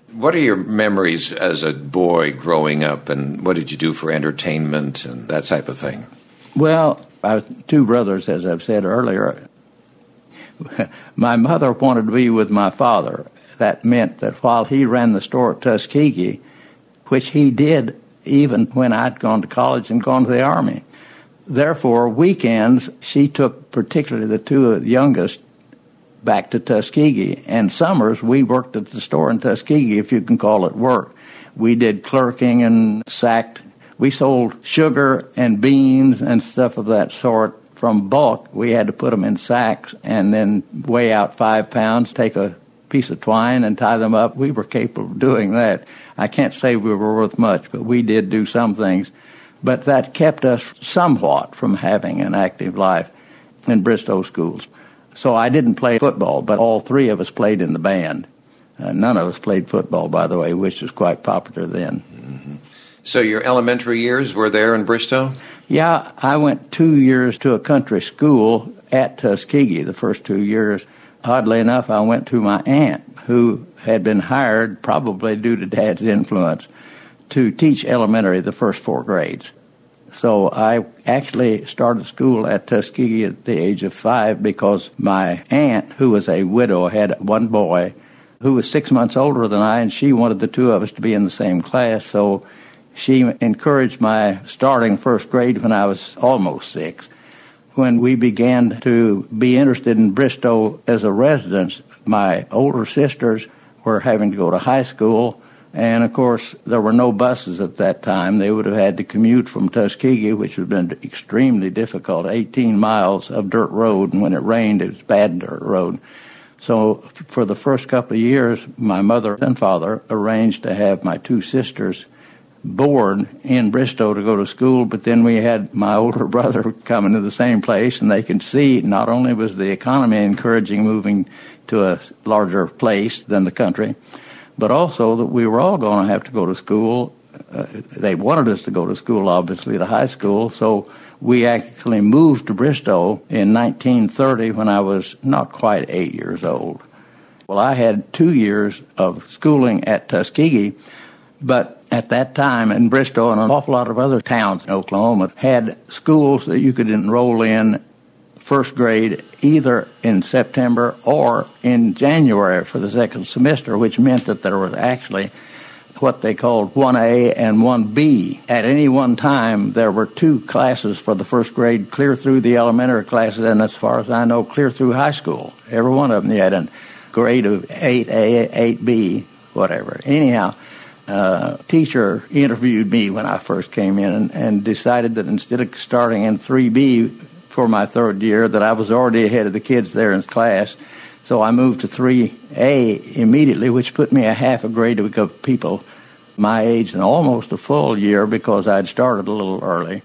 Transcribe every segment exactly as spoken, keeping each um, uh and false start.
What are your memories as a boy growing up, and what did you do for entertainment and that type of thing? Well, I have two brothers, as I've said earlier. My mother wanted to be with my father. That meant that while he ran the store at Tuskegee, which he did even when I'd gone to college and gone to the Army. Therefore, weekends, she took particularly the two youngest back to Tuskegee. And summers, we worked at the store in Tuskegee, if you can call it work. We did clerking and sacked. We sold sugar and beans and stuff of that sort from bulk. We had to put them in sacks and then weigh out five pounds, take a piece of twine and tie them up. We were capable of doing that. I can't say we were worth much, but we did do some things. But that kept us somewhat from having an active life in Bristow schools. So I didn't play football, but all three of us played in the band. Uh, none of us played football, by the way, which was quite popular then. Mm-hmm. So your elementary years were there in Bristow? Yeah, I went two years to a country school at Tuskegee, the first two years. Oddly enough, I went to my aunt, who had been hired, probably due to Dad's influence, to teach elementary the first four grades. So I actually started school at Tuskegee at the age of five because my aunt, who was a widow, had one boy who was six months older than I, and she wanted the two of us to be in the same class. So she encouraged my starting first grade when I was almost six. When we began to be interested in Bristow as a residence, my older sisters were having to go to high school. And, of course, there were no buses at that time. They would have had to commute from Tuskegee, which would have been extremely difficult, eighteen miles of dirt road, and when it rained, it was bad dirt road. So for the first couple of years, my mother and father arranged to have my two sisters board in Bristow to go to school, but then we had my older brother coming to the same place, and they could see not only was the economy encouraging moving to a larger place than the country, but also that we were all going to have to go to school. Uh, they wanted us to go to school, obviously, to high school, so we actually moved to Bristow in nineteen thirty when I was not quite eight years old. Well, I had two years of schooling at Tuskegee, but at that time in Bristow and an awful lot of other towns in Oklahoma had schools that you could enroll in first grade either in September or in January for the second semester, which meant that there was actually what they called one A and one B. At any one time, there were two classes for the first grade clear through the elementary classes, and as far as I know, clear through high school. Every one of them, you had a grade of eight A, eight B, whatever. Anyhow, Uh, teacher interviewed me when I first came in and, and decided that instead of starting in three B for my third year, that I was already ahead of the kids there in class. So I moved to three A immediately, which put me a half a grade of people my age and almost a full year because I'd started a little early.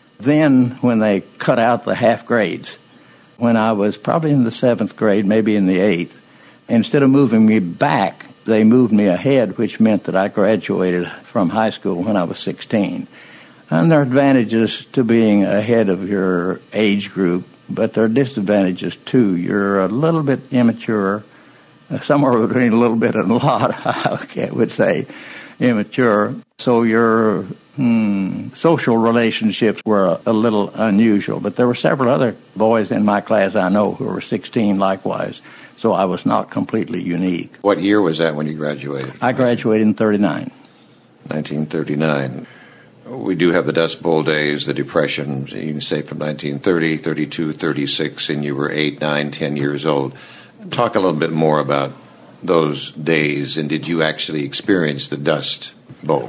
Then when they cut out the half grades, when I was probably in the seventh grade, maybe in the eighth, instead of moving me back, they moved me ahead, which meant that I graduated from high school when I was sixteen. And there are advantages to being ahead of your age group, but there are disadvantages too. You're a little bit immature, somewhere between a little bit and a lot, I would say, immature. So your hmm, social relationships were a, a little unusual. But there were several other boys in my class I know who were sixteen likewise. So I was not completely unique. What year was that when you graduated? I graduated in thirty-nine. nineteen thirty-nine. We do have the Dust Bowl days, the Depression, you can say from nineteen thirty, thirty-two, thirty-six, and you were eight, nine, ten years old. Talk a little bit more about those days, and did you actually experience the Dust Bowl?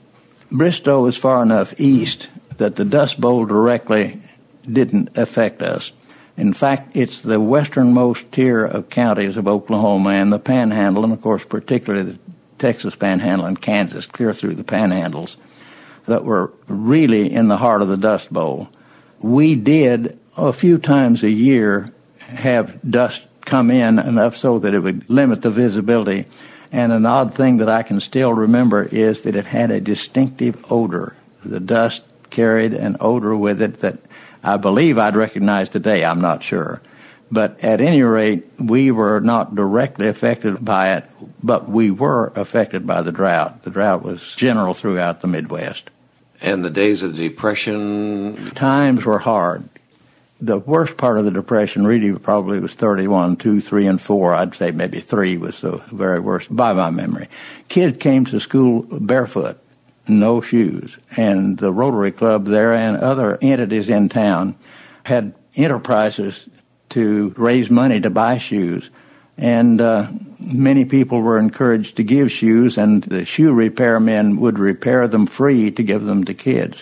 Bristow is far enough east that the Dust Bowl directly didn't affect us. In fact, it's the westernmost tier of counties of Oklahoma and the Panhandle, and of course particularly the Texas Panhandle and Kansas, clear through the Panhandles, that were really in the heart of the Dust Bowl. We did a few times a year have dust come in enough so that it would limit the visibility. And an odd thing that I can still remember is that it had a distinctive odor. The dust carried an odor with it that I believe I'd recognize today. I'm not sure. But at any rate, we were not directly affected by it, but we were affected by the drought. The drought was general throughout the Midwest. And the days of the Depression? Times were hard. The worst part of the Depression really probably was thirty-one, two, three, and four. I'd say maybe three was the very worst by my memory. Kids came to school barefoot, no shoes. And the Rotary Club there and other entities in town had enterprises to raise money to buy shoes. And uh, many people were encouraged to give shoes, and the shoe repair men would repair them free to give them to kids,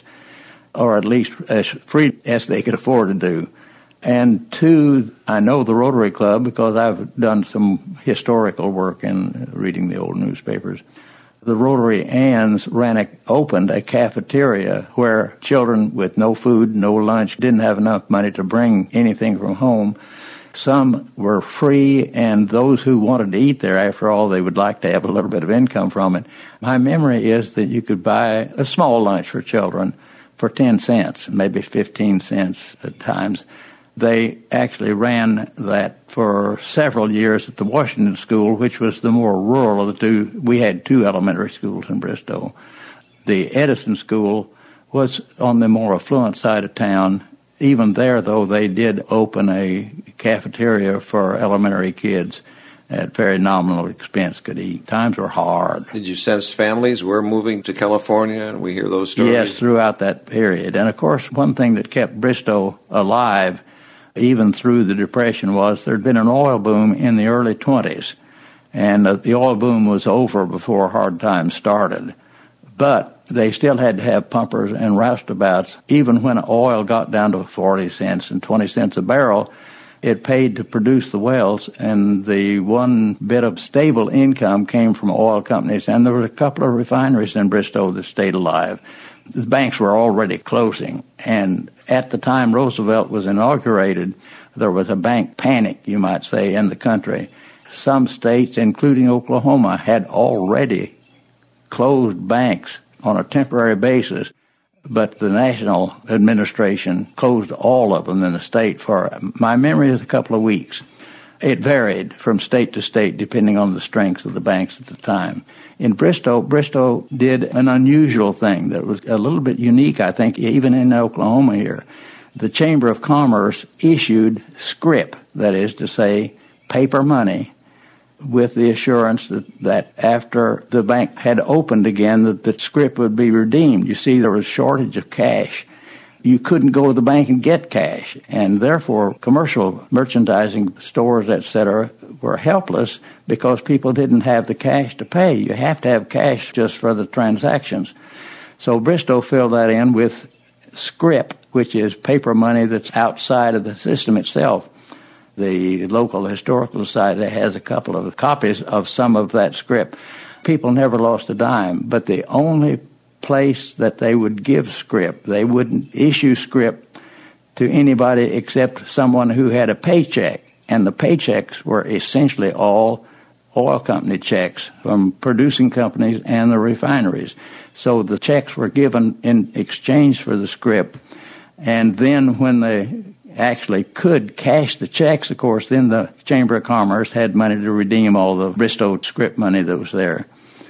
or at least as free as they could afford to do. And two, I know the Rotary Club because I've done some historical work in reading the old newspapers. The Rotary Anns ran a, opened a cafeteria where children with no food, no lunch, didn't have enough money to bring anything from home. Some were free, and those who wanted to eat there, after all, they would like to have a little bit of income from it. My memory is that you could buy a small lunch for children for ten cents, maybe fifteen cents at times. They actually ran that for several years at the Washington School, which was the more rural of the two. We had two elementary schools in Bristow. The Edison School was on the more affluent side of town. Even there, though, they did open a cafeteria for elementary kids at very nominal expense could eat. Times were hard. Did you sense families were moving to California, and we hear those stories? Yes, throughout that period. And, of course, one thing that kept Bristow alive even through the Depression was there had been an oil boom in the early twenties, and uh, the oil boom was over before hard times started. But they still had to have pumpers and roustabouts. Even when oil got down to forty cents and twenty cents a barrel, it paid to produce the wells, and the one bit of stable income came from oil companies. And there were a couple of refineries in Bristow that stayed alive. The banks were already closing, and at the time Roosevelt was inaugurated, there was a bank panic, you might say, in the country. Some states, including Oklahoma, had already closed banks on a temporary basis, but the national administration closed all of them in the state for, my memory is, a couple of weeks. It varied from state to state depending on the strength of the banks at the time. In Bristow, Bristow did an unusual thing that was a little bit unique, I think, even in Oklahoma here. The Chamber of Commerce issued scrip, that is to say, paper money, with the assurance that, that after the bank had opened again, that the scrip would be redeemed. You see, there was a shortage of cash. You couldn't go to the bank and get cash, and therefore commercial merchandising stores, et cetera, were helpless because people didn't have the cash to pay. You have to have cash just for the transactions. So Bristow filled that in with scrip, which is paper money that's outside of the system itself. The local historical society has a couple of copies of some of that scrip. People never lost a dime, but the only place that they would give scrip, they wouldn't issue scrip to anybody except someone who had a paycheck. And the paychecks were essentially all oil company checks from producing companies and the refineries. So the checks were given in exchange for the scrip. And then when they actually could cash the checks, of course, then the Chamber of Commerce had money to redeem all the Bristow scrip money that was there.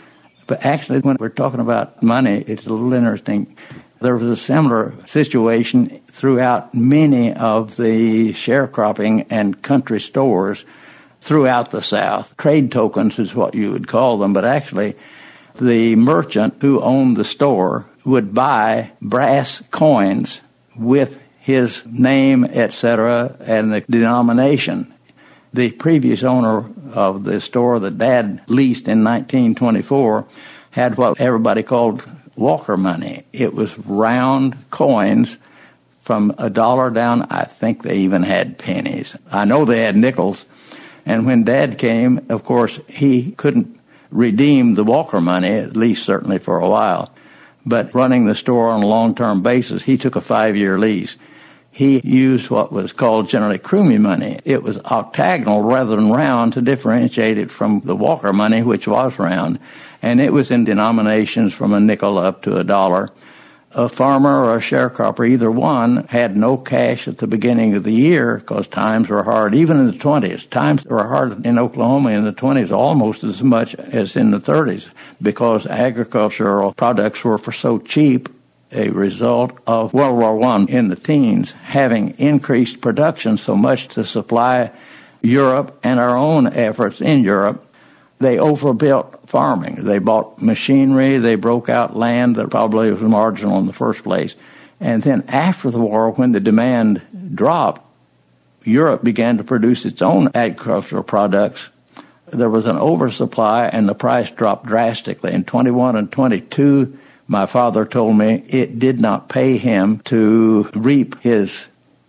But actually, when we're talking about money, it's a little interesting. There was a similar situation throughout many of the sharecropping and country stores throughout the South. Trade tokens is what you would call them, but actually the merchant who owned the store would buy brass coins with his name, et cetera, and the denomination. The previous owner of the store that Dad leased in nineteen twenty-four had what everybody called Walker money. It was round coins from a dollar down. I think they even had pennies. I know they had nickels. And when Dad came, of course, he couldn't redeem the Walker money, at least certainly for a while. But running the store on a long-term basis, he took a five-year lease. He used what was called generally crummy money. It was octagonal rather than round to differentiate it from the Walker money, which was round. And it was in denominations from a nickel up to a dollar. a farmer or a sharecropper, either one, had no cash at the beginning of the year because times were hard. Even in the twenties, times were hard in Oklahoma in the twenties almost as much as in the thirties because agricultural products were for so cheap, a result of World War One in the teens, having increased production so much to supply Europe and our own efforts in Europe. They overbuilt farming. They bought machinery. They broke out land that probably was marginal in the first place. And then after the war, when the demand dropped, Europe began to produce its own agricultural products. There was an oversupply, and the price dropped drastically. In twenty-one and twenty-two, my father told me it did not pay him to reap his,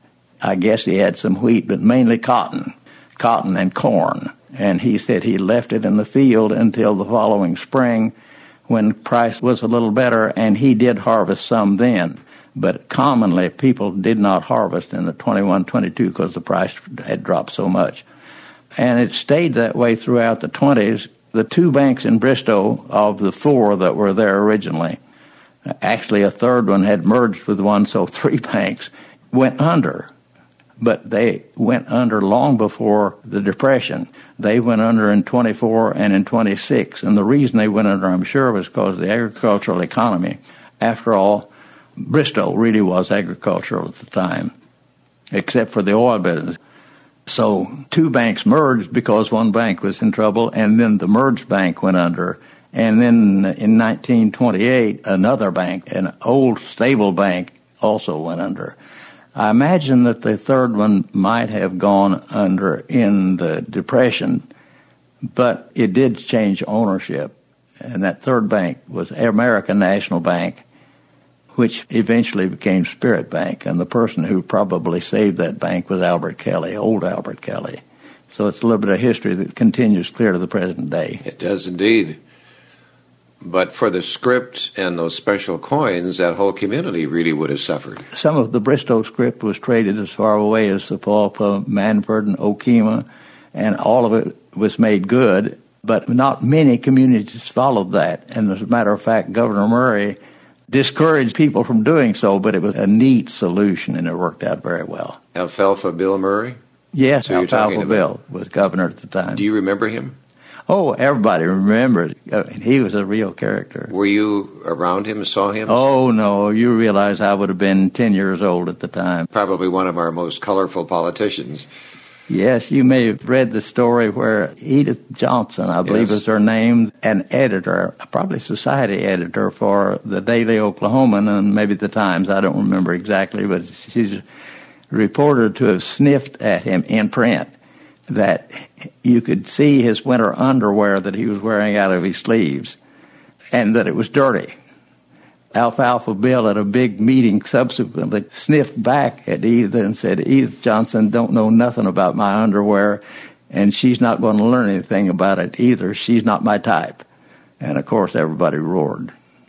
I guess he had some wheat, but mainly cotton, cotton and corn. And he said he left it in the field until the following spring when price was a little better, and he did harvest some then. But commonly, people did not harvest in the twenty-one twenty-two because the price had dropped so much. And it stayed that way throughout the twenties. The two banks in Bristow, of the four that were there originally, actually a third one had merged with one, so three banks went under. But they went under long before the Depression. They went under in twenty-four and in twenty-six. And the reason they went under, I'm sure, was because of the agricultural economy. After all, Bristow really was agricultural at the time, except for the oil business. So two banks merged because one bank was in trouble, and then the merged bank went under. And then in nineteen twenty-eight, another bank, an old stable bank, also went under. I imagine that the third one might have gone under in the Depression, but it did change ownership. And that third bank was American National Bank, which eventually became Spirit Bank. And the person who probably saved that bank was Albert Kelly, old Albert Kelly. So it's a little bit of history that continues clear to the present day. It does indeed. But for the script and those special coins, that whole community really would have suffered. Some of the Bristow script was traded as far away as Sapulpa, Manford, and Okemah, and all of it was made good, but not many communities followed that. And as a matter of fact, Governor Murray discouraged people from doing so, but it was a neat solution, and it worked out very well. Alfalfa Bill Murray? Yes, Alfalfa Bill was governor at the time. Do you remember him? Oh, everybody remembers. He was a real character. Were you around him, saw him? Oh, no. You realize I would have been ten years old at the time. Probably one of our most colorful politicians. Yes, you may have read the story where Edith Johnson, I believe yes. is her name, an editor, probably society editor for the Daily Oklahoman and maybe the Times. I don't remember exactly, but she's reported to have sniffed at him in print, that you could see his winter underwear that he was wearing out of his sleeves, and that it was dirty. Alfalfa Bill at a big meeting subsequently sniffed back at Edith and said, Edith Johnson don't know nothing about my underwear, and she's not going to learn anything about it either. She's not my type. And, of course, everybody roared.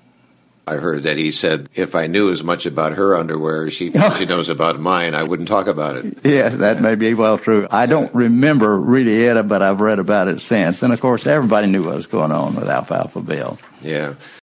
I heard that he said, if I knew as much about her underwear as she thinks she knows about mine, I wouldn't talk about it. Yes, that may be well true. I don't remember really it, but I've read about it since. And, of course, everybody knew what was going on with Alfalfa Bill. Yeah.